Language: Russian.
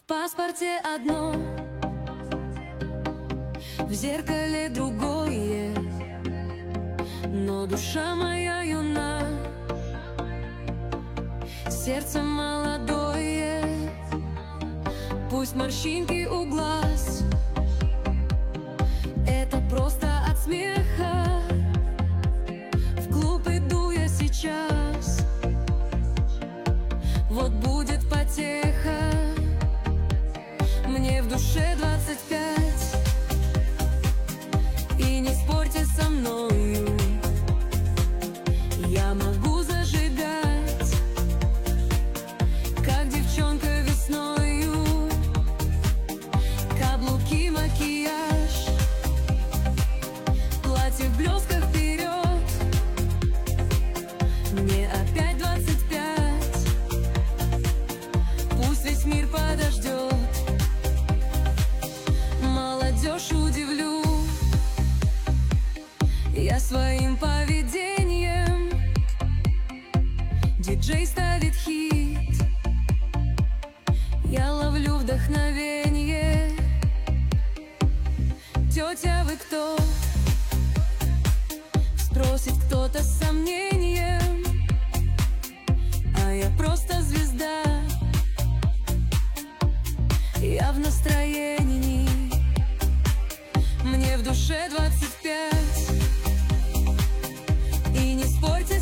паспорте одно, в зеркале другое, но душа моя юна, сердце молодое. Пусть морщинки у глаз, это просто от смеха. В клуб иду я сейчас, вот будет потеха. Мне в душе 25, и не спорьте со мною, я могу зажигать, как девчонка весною. Каблуки, макияж, платье в блесках вперед. Мне опять 25, пусть весь мир подождет. Молодежь удивлю я своим поведением. Диджей ставит хит, я ловлю вдохновение. Тетя, вы кто? Спросит кто-то с сомнением, а я просто звезда, я в настроении. Мне в душе 25, и не спорьте